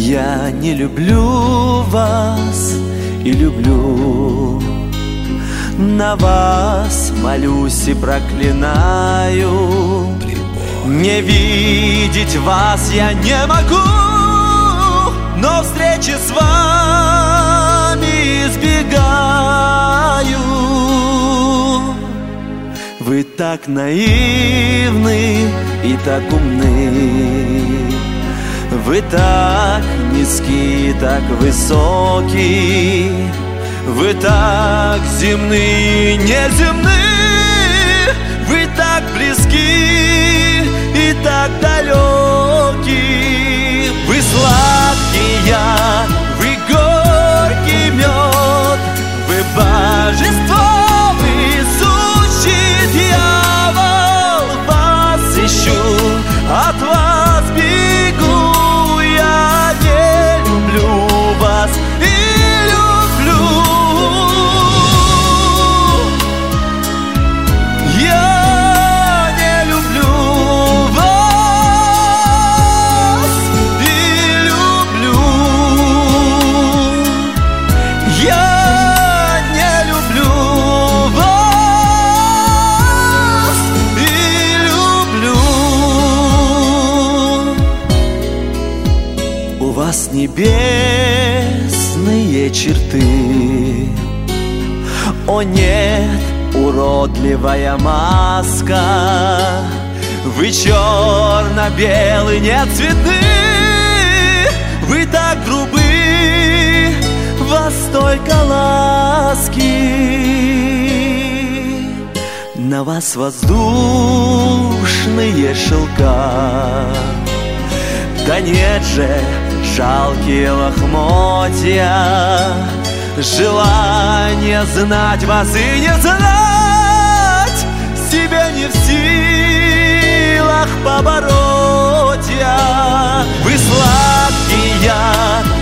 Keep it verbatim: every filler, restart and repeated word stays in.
Я не люблю вас и люблю, на вас молюсь и проклинаю. Не видеть вас я не могу, но встречи с вами избегаю. Вы так наивны и так умны, вы так низки, так высоки, вы так земны, неземны, вы так близки и так далеки. Вы сладкие, вы горький мед, вы божество, вы сущий дьявол. Вас ищу, от вас бегу, я не люблю вас и люблю. Я не люблю вас и люблю. Я не люблю вас и люблю. У вас небесные черты, о нет, уродливая маска. Вы черно-белый, нет цветны, вы так грубы, вас столько ласки. На вас воздушные шелка, да нет же, жалкие лохмотья. Желание знать вас и не знать, себя не в силах побороть я. Вы сладкие,